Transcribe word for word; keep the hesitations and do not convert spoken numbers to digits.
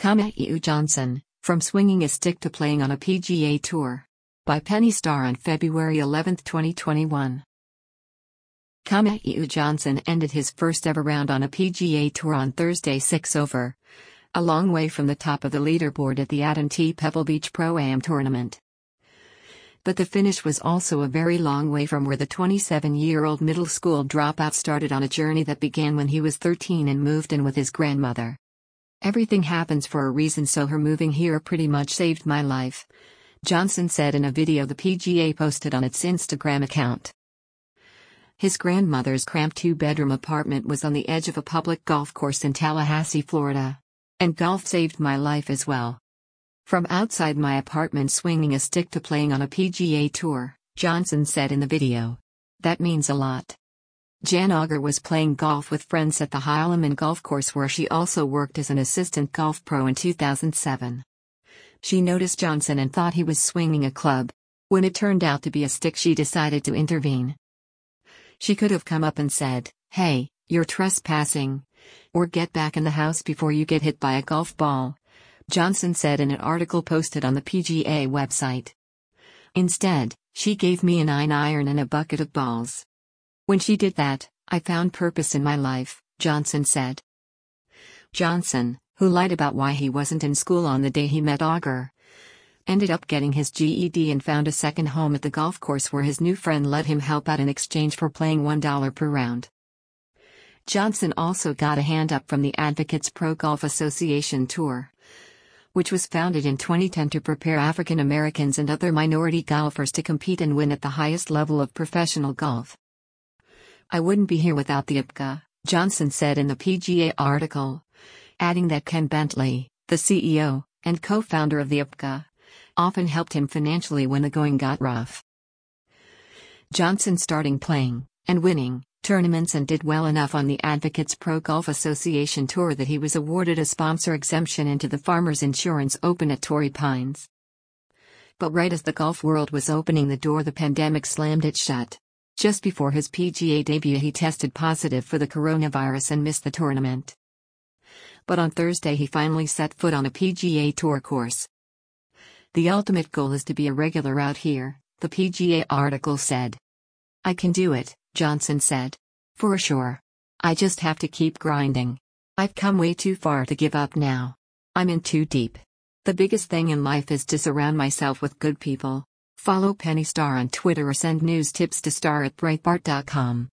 Kamau Johnson, From Swinging a Stick to Playing on a P G A Tour. By Penny Starr on February eleventh, twenty twenty-one. Kamau Johnson ended his first ever round on a P G A Tour on Thursday six over. A long way from the top of the leaderboard at the At-and-Tee Pebble Beach Pro-Am tournament. But the finish was also a very long way from where the twenty-seven-year-old middle school dropout started on a journey that began when he was thirteen and moved in with his grandmother. "Everything happens for a reason, so her moving here pretty much saved my life," Johnson said in a video the P G A posted on its Instagram account. His grandmother's cramped two-bedroom apartment was on the edge of a public golf course in Tallahassee, Florida. "And golf saved my life as well. From outside my apartment swinging a stick to playing on a P G A Tour," Johnson said in the video. "That means a lot." Jan Auger was playing golf with friends at the Heileman Golf Course, where she also worked as an assistant golf pro in two thousand seven. She noticed Johnson and thought he was swinging a club. When it turned out to be a stick, she decided to intervene. She could have come up and said, "Hey, you're trespassing," or "Get back in the house before you get hit by a golf ball," Johnson said in an article posted on the P G A website. "Instead, she gave me a nine iron and a bucket of balls. When she did that, I found purpose in my life," Johnson said. Johnson, who lied about why he wasn't in school on the day he met Auger, ended up getting his G E D and found a second home at the golf course where his new friend let him help out in exchange for playing one dollar per round. Johnson also got a hand up from the Advocates Pro Golf Association Tour, which was founded in twenty ten to prepare African Americans and other minority golfers to compete and win at the highest level of professional golf. "I wouldn't be here without the I P C A," Johnson said in the P G A article, adding that Ken Bentley, the C E O and co-founder of the I P C A, often helped him financially when the going got rough. Johnson starting playing, and winning, tournaments and did well enough on the Advocates Pro Golf Association Tour that he was awarded a sponsor exemption into the Farmers Insurance Open at Torrey Pines. But right as the golf world was opening the door, the pandemic slammed it shut. Just before his P G A debut, he tested positive for the coronavirus and missed the tournament. But on Thursday he finally set foot on a P G A Tour course. "The ultimate goal is to be a regular out here," the P G A article said. "I can do it," Johnson said. "For sure. I just have to keep grinding. I've come way too far to give up now. I'm in too deep. The biggest thing in life is to surround myself with good people." Follow Penny Starr on Twitter or send news tips to star at breitbart dot com.